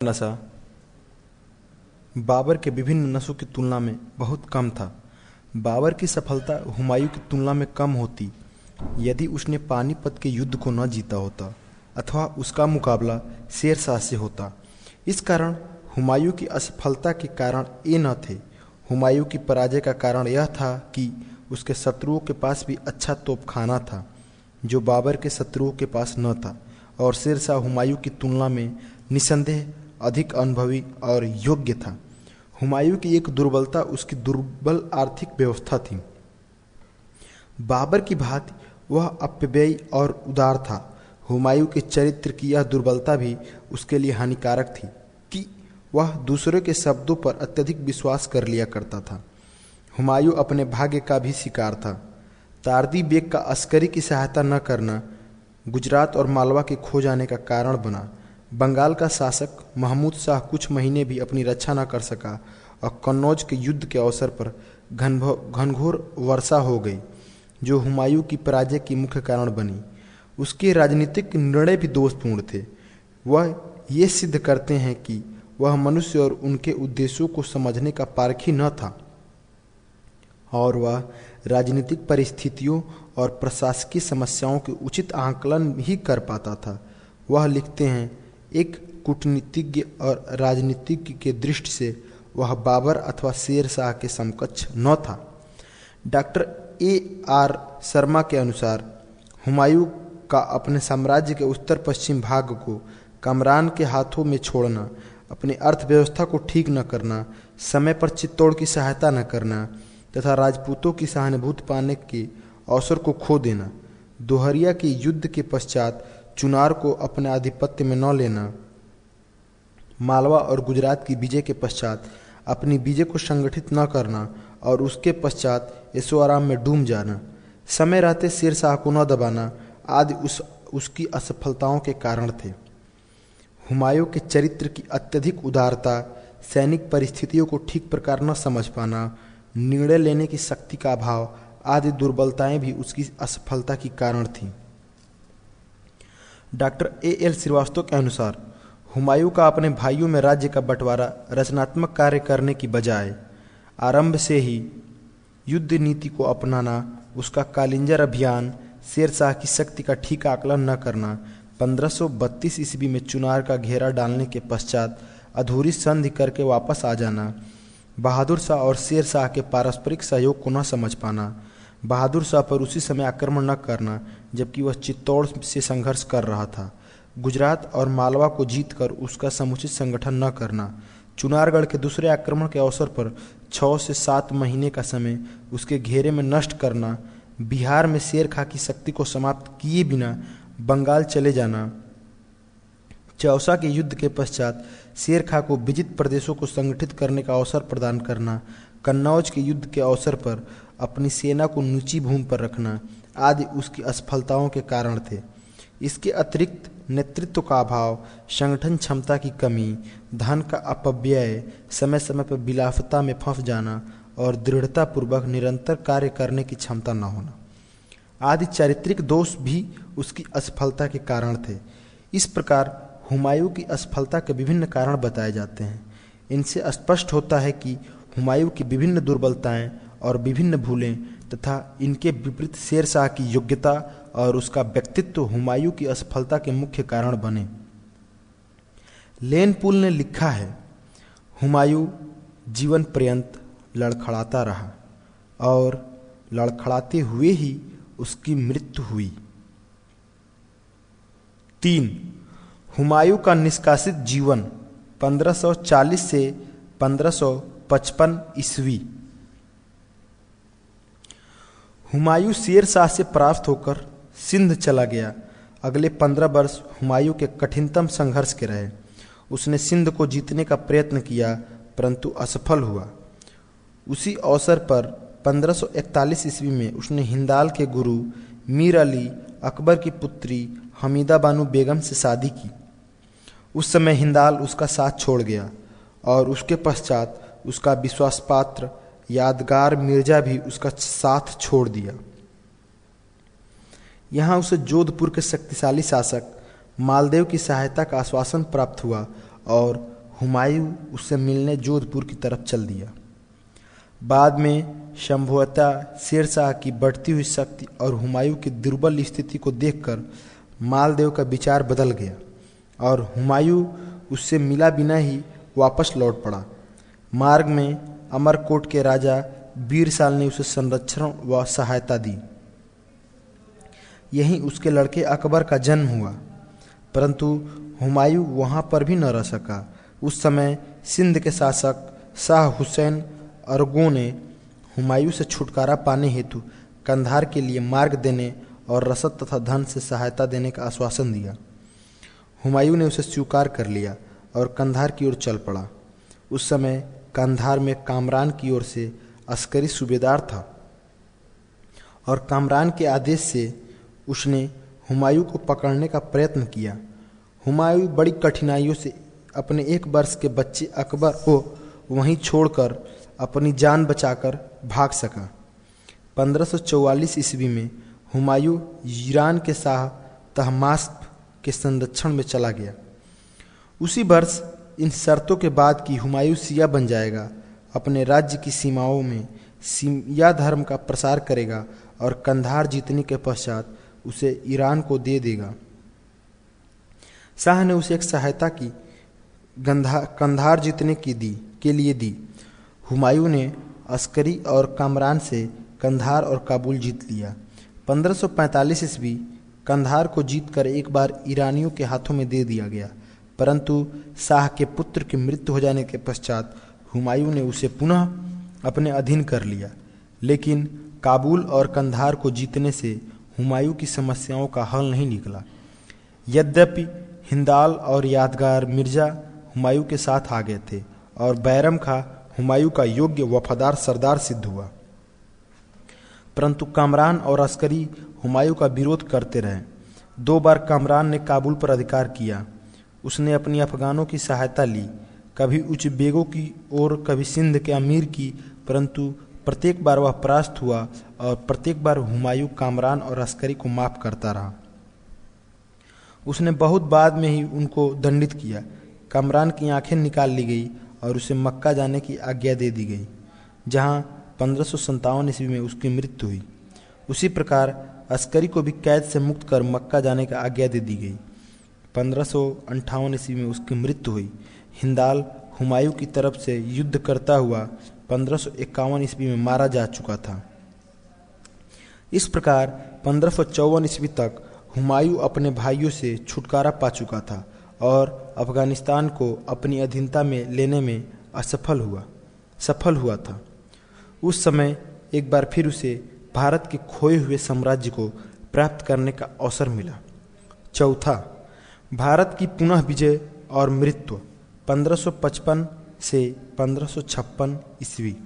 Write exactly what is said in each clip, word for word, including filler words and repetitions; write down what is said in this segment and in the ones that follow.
नशा बाबर के विभिन्न नशों की तुलना में बहुत कम था। बाबर की सफलता हुमायूं की तुलना में कम होती यदि उसने पानीपत के युद्ध को न जीता होता अथवा उसका मुकाबला शेर शाह से होता। इस कारण हुमायूं की असफलता के कारण ये न थे। हुमायूं की पराजय का कारण यह था कि उसके शत्रुओं के पास भी अच्छा तोपखाना था जो बाबर के शत्रुओं के पास न था, और शेर शाह हुमायूं की तुलना में निसंदेह अधिक अनुभवी और योग्य था। हुमायूं की एक दुर्बलता उसकी दुर्बल आर्थिक व्यवस्था थी। बाबर की भांति वह अपव्ययी और उदार था। हुमायूं के चरित्र की यह दुर्बलता भी उसके लिए हानिकारक थी कि वह दूसरों के शब्दों पर अत्यधिक विश्वास कर लिया करता था। हुमायूं अपने भाग्य का भी शिकार था। तारदी बेग का अस्करी की सहायता न करना गुजरात और मालवा के खो जाने का कारण बना। बंगाल का शासक महमूद शाह कुछ महीने भी अपनी रक्षा न कर सका और कन्नौज के युद्ध के अवसर पर घनघोर वर्षा हो गई जो हुमायूं की पराजय की मुख्य कारण बनी। उसके राजनीतिक निर्णय भी दोषपूर्ण थे। वह ये सिद्ध करते हैं कि वह मनुष्य और उनके उद्देश्यों को समझने का पारखी न था और वह राजनीतिक परिस्थितियों और प्रशासकीय समस्याओं के उचित आकलन ही कर पाता था। वह लिखते हैं, एक कूटनीतिज्ञ और राजनीतिज्ञ के दृष्टि से वह बाबर अथवा शेर शाह के समकक्ष न था। डॉक्टर ए आर शर्मा के अनुसार हुमायूं का अपने साम्राज्य के उत्तर पश्चिम भाग को कमरान के हाथों में छोड़ना, अपनी अर्थव्यवस्था को ठीक न करना, समय पर चित्तौड़ की सहायता न करना तथा राजपूतों की सहानुभूति पाने के अवसर को खो देना, दोहरिया के युद्ध के पश्चात चुनार को अपने आधिपत्य में न लेना, मालवा और गुजरात की विजय के पश्चात अपनी विजय को संगठित न करना और उसके पश्चात ऐशो आराम में डूब जाना, समय रहते शेर शाह को न दबाना आदि उस उसकी असफलताओं के कारण थे। हुमायूं के चरित्र की अत्यधिक उदारता, सैनिक परिस्थितियों को ठीक प्रकार न समझ पाना, निर्णय लेने की शक्ति का अभाव आदि दुर्बलताएं भी उसकी असफलता की कारण थीं। डॉक्टर ए एल श्रीवास्तव के अनुसार हुमायूं का अपने भाइयों में राज्य का बंटवारा रचनात्मक कार्य करने की बजाय आरंभ से ही युद्ध नीति को अपनाना, उसका कालिंजर अभियान, शेर शाह की शक्ति का ठीक आकलन न करना, पंद्रह सौ बत्तीस ईस्वी में चुनार का घेरा डालने के पश्चात अधूरी संधि करके वापस आ जाना, बहादुर शाह और शेर शाह के पारस्परिक सहयोग को न समझ पाना, बहादुर शाह पर उसी समय आक्रमण न करना जबकि वह चित्तौड़ से संघर्ष कर रहा था, गुजरात और मालवा को जीतकर उसका समुचित संगठन न करना, चुनारगढ़ के दूसरे आक्रमण के अवसर पर छः से सात महीने का समय उसके घेरे में नष्ट करना, बिहार में शेर खां की शक्ति को समाप्त किए बिना बंगाल चले जाना, चौसा के युद्ध के पश्चात शेर खां को विजित प्रदेशों को संगठित करने का अवसर प्रदान करना, कन्नौज के युद्ध के अवसर पर अपनी सेना को नीची भूमि पर रखना आदि उसकी असफलताओं के कारण थे। इसके अतिरिक्त नेतृत्व का अभाव, संगठन क्षमता की कमी, धन का अपव्यय, समय समय पर बिलाफता में फंस जाना और दृढ़तापूर्वक निरंतर कार्य करने की क्षमता न होना आदि चारित्रिक दोष भी उसकी असफलता के कारण थे। इस प्रकार हुमायूं की असफलता के विभिन्न कारण बताए जाते हैं। इनसे स्पष्ट होता है कि हुमायूं की विभिन्न दुर्बलताएं और विभिन्न भूलें तथा इनके विपरीत शेर शाह की योग्यता और उसका व्यक्तित्व हुमायूं की असफलता के मुख्य कारण बने। लेनपुल ने लिखा है, हुमायूं जीवन पर्यंत लड़खड़ाता रहा और लड़खड़ाते हुए ही उसकी मृत्यु हुई। तीन, हुमायूं का निष्कासित जीवन पंद्रह सौ चालीस से पंद्रह सौ पचपन ईस्वी। हुमायूं शेर शाह से परास्त होकर सिंध चला गया। अगले पंद्रह वर्ष हुमायूं के कठिनतम संघर्ष के रहे। उसने सिंध को जीतने का प्रयत्न किया परंतु असफल हुआ। उसी अवसर पर पंद्रह सौ इकतालीस ईस्वी में उसने हिंदाल के गुरु मीर अली अकबर की पुत्री हमीदा बानो बेगम से शादी की। उस समय हिंदाल उसका साथ छोड़ गया और उसके पश्चात उसका विश्वासपात्र यादगार मिर्जा भी उसका साथ छोड़ दिया। यहाँ उसे जोधपुर के शक्तिशाली शासक मालदेव की सहायता का आश्वासन प्राप्त हुआ और हुमायूं उससे मिलने जोधपुर की तरफ चल दिया। बाद में संभवतः शेर शाह की बढ़ती हुई शक्ति और हुमायूं की दुर्बल स्थिति को देखकर मालदेव का विचार बदल गया और हुमायूं उससे मिला बिना ही वापस लौट पड़ा। मार्ग में अमरकोट के राजा बीरसाल ने उसे संरक्षण व सहायता दी। यहीं उसके लड़के अकबर का जन्म हुआ, परंतु हुमायूं वहां पर भी न रह सका। उस समय सिंध के शासक शाह हुसैन अरगों ने हुमायूं से छुटकारा पाने हेतु कंधार के लिए मार्ग देने और रसद तथा धन से सहायता देने का आश्वासन दिया। हुमायूं ने उसे स्वीकार कर लिया और कंधार की ओर चल पड़ा। उस समय कंधार में कामरान की ओर से अस्करी सूबेदार था और कामरान के आदेश से उसने हुमायूं को पकड़ने का प्रयत्न किया। हुमायूं बड़ी कठिनाइयों से अपने एक वर्ष के बच्चे अकबर को वहीं छोड़कर अपनी जान बचाकर भाग सका। पंद्रह सौ चौवालीस ईस्वी में हुमायूं ईरान के शाह तहमास्प के संरक्षण में चला गया। उसी वर्ष इन शर्तों के बाद कि हुमायूं शिया बन जाएगा, अपने राज्य की सीमाओं में शिया धर्म का प्रसार करेगा और कंधार जीतने के पश्चात उसे ईरान को दे देगा। शाह ने उसे एक सहायता की कंधार जीतने की दी के लिए दी। हुमायूं ने अस्करी और कामरान से कंधार और काबुल जीत लिया। पंद्रह सौ पैंतालीस ईस्वी कंधार को जीतकर एक बार ईरानियों के हाथों में दे दिया गया, परंतु शाह के पुत्र की मृत्यु हो जाने के पश्चात हुमायूं ने उसे पुनः अपने अधीन कर लिया। लेकिन काबुल और कंधार को जीतने से हुमायूं की समस्याओं का हल नहीं निकला। यद्यपि हिंदाल और यादगार मिर्जा हुमायूं के साथ आ गए थे और बैरम खां हुमायूं का योग्य वफादार सरदार सिद्ध हुआ, परंतु कामरान और अस्करी हुमायूं का विरोध करते रहे। दो बार कामरान ने काबुल पर अधिकार किया। उसने अपनी अफगानों की सहायता ली, कभी उच्च बेगों की और कभी सिंध के अमीर की, परंतु प्रत्येक बार वह परास्त हुआ और प्रत्येक बार हुमायूं कामरान और अस्करी को माफ करता रहा। उसने बहुत बाद में ही उनको दंडित किया। कामरान की आंखें निकाल ली गई और उसे मक्का जाने की आज्ञा दे दी गई, जहां पंद्रह सौ संतावन ईस्वी में उसकी मृत्यु हुई। उसी प्रकार अस्करी को भी कैद से मुक्त कर मक्का जाने की आज्ञा दे दी गई। पंद्रह सौ अंठावन ईस्वी में उसकी मृत्यु हुई। हिंदाल हुमायूं की तरफ से युद्ध करता हुआ पंद्रह सौ इक्यावन ईस्वी में मारा जा चुका था। इस प्रकार पंद्रह सौ चौवन ईस्वी तक हुमायूं अपने भाइयों से छुटकारा पा चुका था और अफगानिस्तान को अपनी अधीनता में लेने में असफल हुआ सफल हुआ था। उस समय एक बार फिर उसे भारत के खोए हुए साम्राज्य को प्राप्त करने का अवसर मिला। चौथा, भारत की पुनः विजय और मृत्यु पंद्रह सौ पचपन से पंद्रह सौ छप्पन ईस्वी।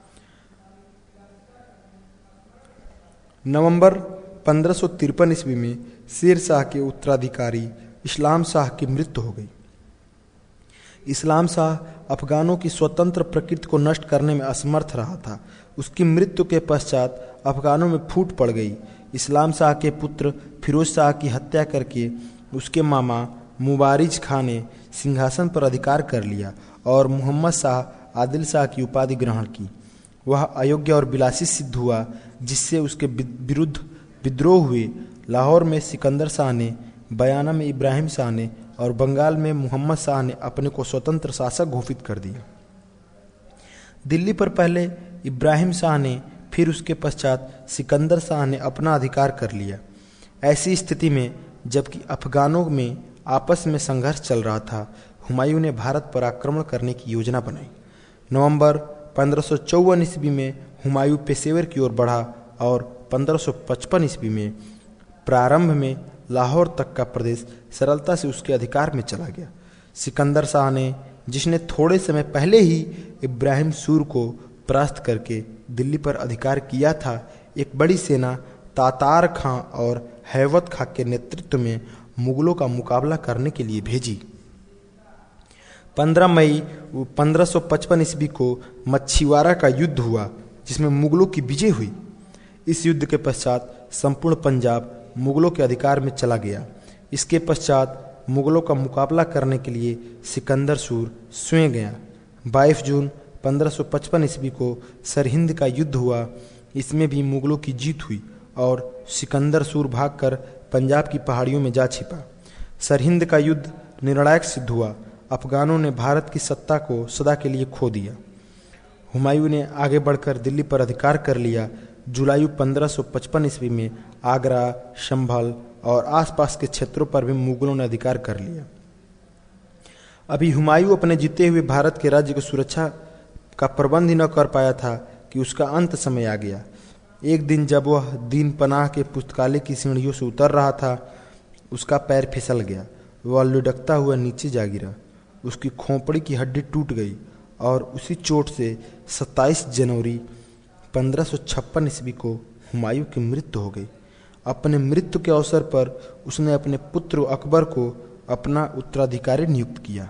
नवंबर पंद्रह सौ तिरपन ईस्वी में शेर शाह के उत्तराधिकारी इस्लाम शाह की मृत्यु हो गई। इस्लाम शाह अफगानों की स्वतंत्र प्रकृति को नष्ट करने में असमर्थ रहा था। उसकी मृत्यु के पश्चात अफगानों में फूट पड़ गई। इस्लाम शाह के पुत्र फिरोज शाह की हत्या करके उसके मामा मुबारिज खां ने सिंहासन पर अधिकार कर लिया और मोहम्मद शाह आदिल शाह की उपाधि ग्रहण की। वह अयोग्य और विलासी सिद्ध हुआ, जिससे उसके विरुद्ध विद्रोह हुए। लाहौर में सिकंदर शाह ने, बयाना में इब्राहिम शाह ने और बंगाल में मोहम्मद शाह ने अपने को स्वतंत्र शासक घोषित कर दिया। दिल्ली पर पहले इब्राहिम शाह ने, फिर उसके पश्चात सिकंदर शाह ने अपना अधिकार कर लिया। ऐसी स्थिति में जबकि अफगानों में आपस में संघर्ष चल रहा था, हुमायूं ने भारत पर आक्रमण करने की योजना बनाई। नवंबर पंद्रह सौ चौवन ईस्वी में हुमायूं पेशेवर की ओर बढ़ा और पंद्रह सौ पचपन ईस्वी में प्रारंभ में लाहौर तक का प्रदेश सरलता से उसके अधिकार में चला गया। सिकंदर शाह ने, जिसने थोड़े समय पहले ही इब्राहिम सूर को परास्त करके दिल्ली पर अधिकार किया था, एक बड़ी सेना तातार खां और हैवत खां के नेतृत्व में मुगलों का मुकाबला करने के लिए भेजी। पंद्रह मई पंद्रह सौ पचपन ईस्वी को मच्छीवाड़ा का युद्ध हुआ, जिसमें मुगलों की विजय हुई। इस युद्ध के पश्चात संपूर्ण पंजाब मुगलों के अधिकार में चला गया। इसके पश्चात मुगलों का मुकाबला करने के लिए सिकंदर सूर स्वयं गया। बाईस जून पंद्रह सौ पचपन ईस्वी को सरहिंद का युद्ध हुआ। इसमें भी मुगलों की जीत हुई और सिकंदर सूर भागकर पंजाब की पहाड़ियों में जा छिपा। सरहिंद का युद्ध निर्णायक सिद्ध हुआ। अफगानों ने भारत की सत्ता को सदा के लिए खो दिया। हुमायूं ने आगे बढ़कर दिल्ली पर अधिकार कर लिया। जुलाई पंद्रह सौ पचपन ईस्वी में आगरा, संभल और आसपास के क्षेत्रों पर भी मुगलों ने अधिकार कर लिया। अभी हुमायूं अपने जीते हुए भारत के राज्य की सुरक्षा का प्रबंध ही न कर पाया था कि उसका अंत समय आ गया। एक दिन जब वह दीन पनाह के पुस्तकालय की सीढ़ियों से उतर रहा था, उसका पैर फिसल गया। वह लुढ़कता हुआ नीचे जा गिरा। उसकी खोपड़ी की हड्डी टूट गई और उसी चोट से सत्ताईस जनवरी पंद्रह सौ छप्पन ईस्वी को हुमायूं की मृत्यु हो गई। अपने मृत्यु के अवसर पर उसने अपने पुत्र अकबर को अपना उत्तराधिकारी नियुक्त किया।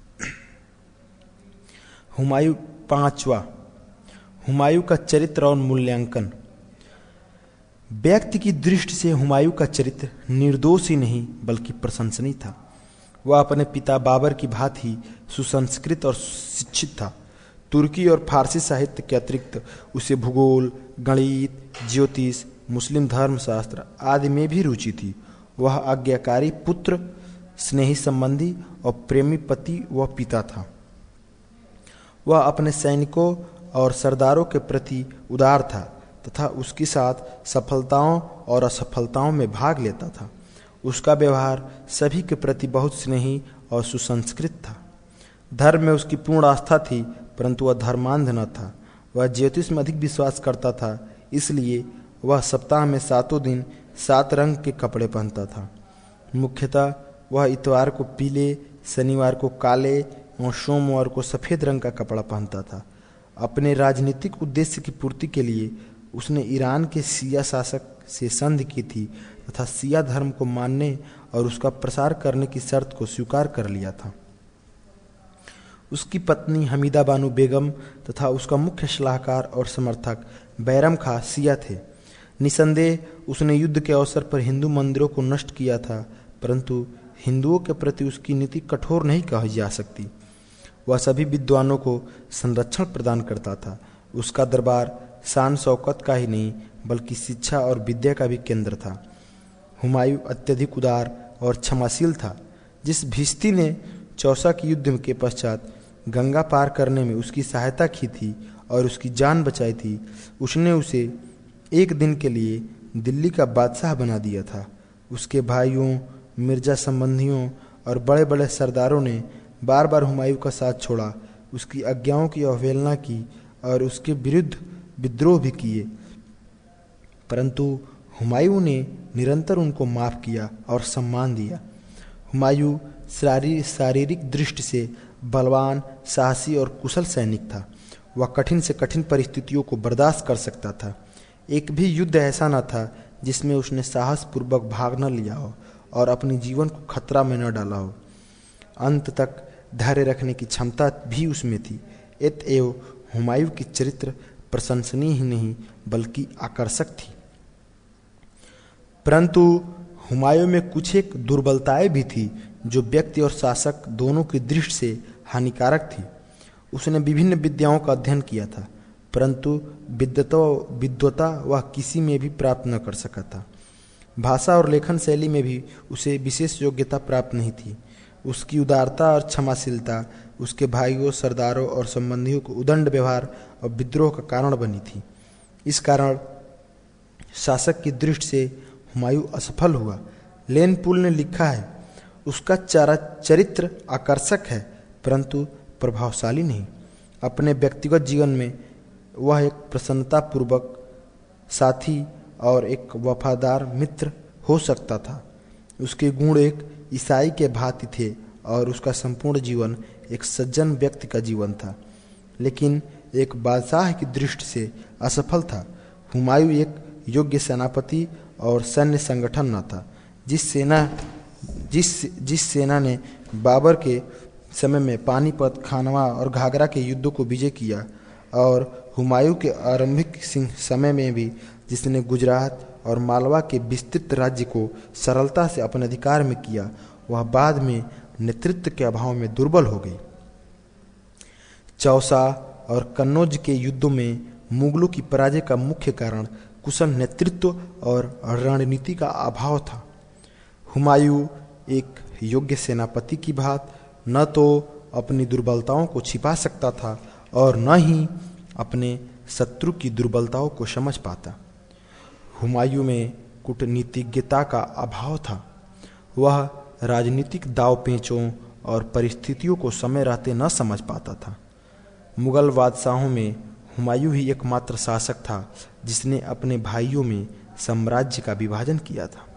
हुमायूं पांचवा, हुमायूं का चरित्र और मूल्यांकन। व्यक्ति की दृष्टि से हुमायूं का चरित्र निर्दोष ही नहीं बल्कि प्रशंसनीय था। वह अपने पिता बाबर की भांति सुसंस्कृत और शिक्षित था। तुर्की और फारसी साहित्य के अतिरिक्त उसे भूगोल, गणित, ज्योतिष, मुस्लिम धर्मशास्त्र आदि में भी रुचि थी। वह आज्ञाकारी पुत्र, स्नेही संबंधी और प्रेमी पति व पिता था। वह अपने सैनिकों और सरदारों के प्रति उदार था तथा उसके साथ सफलताओं और असफलताओं में भाग लेता था। उसका व्यवहार सभी के प्रति बहुत स्नेही और सुसंस्कृत था। धर्म में उसकी पूर्ण आस्था थी, परंतु वह धर्मांध न था। वह ज्योतिष में अधिक विश्वास करता था, इसलिए वह सप्ताह में सातों दिन सात रंग के कपड़े पहनता था। मुख्यतः वह इतवार को पीले, शनिवार को काले और सोमवार को सफ़ेद रंग का कपड़ा पहनता था। अपने राजनीतिक उद्देश्य की पूर्ति के लिए उसने ईरान के शिया शासक से संधि की थी तथा शिया धर्म को मानने और उसका प्रसार करने की शर्त को स्वीकार कर लिया था। उसकी पत्नी हमीदा बानो बेगम तथा उसका मुख्य सलाहकार और समर्थक बैरम खां शिया थे। निसंदेह उसने युद्ध के अवसर पर हिंदू मंदिरों को नष्ट किया था, परंतु हिंदुओं के प्रति उसकी नीति कठोर नहीं कही जा सकती। वह सभी विद्वानों को संरक्षण प्रदान करता था। उसका दरबार शान शौकत का ही नहीं बल्कि शिक्षा और विद्या का भी केंद्र था। हुमायूं अत्यधिक उदार और क्षमाशील था। जिस भिश्ती ने चौसा के युद्ध के पश्चात गंगा पार करने में उसकी सहायता की थी और उसकी जान बचाई थी, उसने उसे एक दिन के लिए दिल्ली का बादशाह बना दिया था। उसके भाइयों, मिर्जा संबंधियों और बड़े बड़े सरदारों ने बार बार हुमायूं का साथ छोड़ा, उसकी आज्ञाओं की अवहेलना की और उसके विरुद्ध विद्रोह भी किए, परंतु हुमायूं ने निरंतर उनको माफ़ किया और सम्मान दिया। हुमायूं शारीरिक दृष्टि से बलवान, साहसी और कुशल सैनिक था। वह कठिन से कठिन परिस्थितियों को बर्दाश्त कर सकता था। एक भी युद्ध ऐसा न था जिसमें उसने साहसपूर्वक भाग न लिया हो और अपने जीवन को खतरा में न डाला हो। अंत तक धैर्य रखने की क्षमता भी उसमें थी। अतएव हुमायूं की चरित्र प्रशंसनीय ही नहीं बल्कि आकर्षक थी। परंतु हुमायूं में कुछ एक दुर्बलताएं भी थी जो व्यक्ति और शासक दोनों की दृष्टि से हानिकारक थी। उसने विभिन्न विद्याओं का अध्ययन किया था, परंतु विद्वता वह किसी में भी प्राप्त न कर सका था। भाषा और लेखन शैली में भी उसे विशेष योग्यता प्राप्त नहीं थी। उसकी उदारता और क्षमाशीलता उसके भाइयों, सरदारों और संबंधियों को उदंड व्यवहार और विद्रोह का कारण बनी थी। इस कारण शासक की दृष्टि से हुमायूं असफल हुआ। लेन पुल ने लिखा है, उसका चरित्र आकर्षक है परंतु प्रभावशाली नहीं। अपने व्यक्तिगत जीवन में वह एक प्रसन्नतापूर्वक साथी और एक वफादार मित्र हो सकता था। उसके गुण एक ईसाई के भांति थे और उसका संपूर्ण जीवन एक सज्जन व्यक्ति का जीवन था, लेकिन एक बादशाह की दृष्टि से असफल था। हुमायूं एक योग्य सेनापति और सैन्य संगठन न था। जिस सेना जिस जिस सेना ने बाबर के समय में पानीपत, खानवा और घाघरा के युद्धों को विजय किया और हुमायूं के आरंभिक समय में भी जिसने गुजरात और मालवा के विस्तृत राज्य को सरलता से अपने अधिकार में किया, वह बाद में नेतृत्व के अभाव में दुर्बल हो गई। चौसा और कन्नौज के युद्धों में मुगलों की पराजय का मुख्य कारण कुशल नेतृत्व और रणनीति का अभाव था। हुमायूं एक योग्य सेनापति की भांति न तो अपनी दुर्बलताओं को छिपा सकता था और न ही अपने शत्रु की दुर्बलताओं को समझ पाता। हुमायूं में कूटनीतिज्ञता का अभाव था। वह राजनीतिक दाव पेचों और परिस्थितियों को समय रहते न समझ पाता था। मुगल बादशाहों में हुमायूं ही एकमात्र शासक था जिसने अपने भाइयों में साम्राज्य का विभाजन किया था।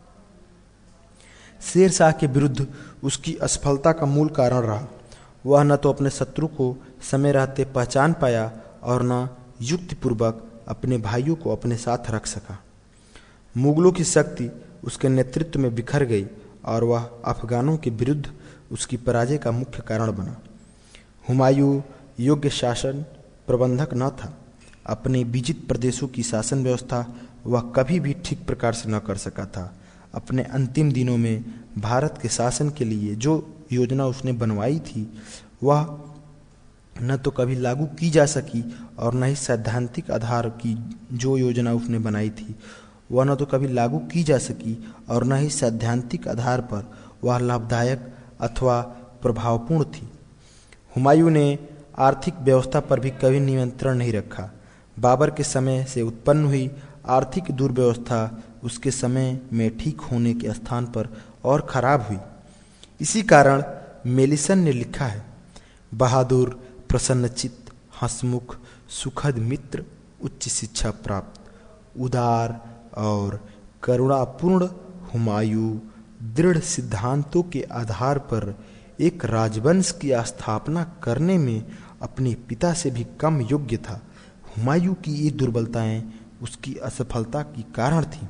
शेर शाह के विरुद्ध उसकी असफलता का मूल कारण रहा, वह न तो अपने शत्रु को समय रहते पहचान पाया और न युक्तिपूर्वक अपने भाइयों को अपने साथ रख सका। मुगलों की शक्ति उसके नेतृत्व में बिखर गई और वह अफगानों के विरुद्ध उसकी पराजय का मुख्य कारण बना। हुमायूं योग्य शासन प्रबंधक न था। अपने विजित प्रदेशों की शासन व्यवस्था वह कभी भी ठीक प्रकार से न कर सका था। अपने अंतिम दिनों में भारत के शासन के लिए जो योजना उसने बनवाई थी वह न तो कभी लागू की जा सकी और न ही सैद्धांतिक आधार की जो योजना उसने बनाई थी वह न तो कभी लागू की जा सकी और न ही सैद्धांतिक आधार पर वह लाभदायक अथवा प्रभावपूर्ण थी। हुमायूं ने आर्थिक व्यवस्था पर भी कभी नियंत्रण नहीं रखा। बाबर के समय से उत्पन्न हुई आर्थिक दुर्व्यवस्था उसके समय में ठीक होने के स्थान पर और खराब हुई। इसी कारण मेलिसन ने लिखा है, बहादुर, प्रसन्नचित्त, हंसमुख, सुखद मित्र, उच्च शिक्षा प्राप्त, उदार और करुणापूर्ण हुमायूं दृढ़ सिद्धांतों के आधार पर एक राजवंश की स्थापना करने में अपने पिता से भी कम योग्य था। हुमायूं की ये दुर्बलताएं उसकी असफलता की कारण थीं।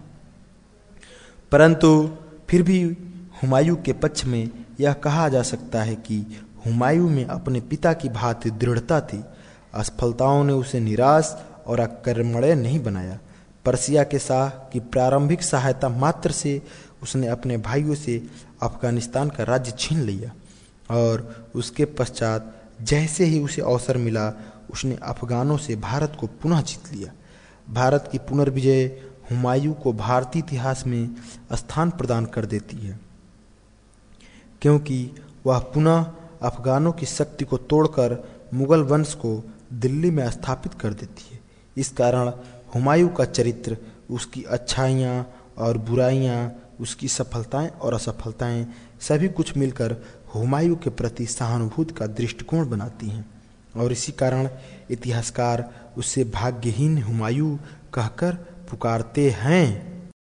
परंतु फिर भी हुमायूं के पक्ष में यह कहा जा सकता है कि हुमायूं में अपने पिता की भांति दृढ़ता थी। असफलताओं ने उसे निराश और अकर्मण्य नहीं बनाया। पर्सिया के शाह की प्रारंभिक सहायता मात्र से उसने अपने भाइयों से अफगानिस्तान का राज्य छीन लिया और उसके पश्चात जैसे ही उसे अवसर मिला उसने अफगानों से भारत को पुनः जीत लिया। भारत की पुनर्विजय हुमायूं को भारतीय इतिहास में स्थान प्रदान कर देती है, क्योंकि वह पुनः अफगानों की शक्ति को तोड़कर मुगल वंश को दिल्ली में स्थापित कर देती है। इस कारण हुमायूं का चरित्र, उसकी अच्छाइयाँ और बुराइयाँ, उसकी सफलताएं और असफलताएं सभी कुछ मिलकर हुमायूं के प्रति सहानुभूति का दृष्टिकोण बनाती हैं और इसी कारण इतिहासकार उससे भाग्यहीन हुमायूं कहकर पुकारते हैं।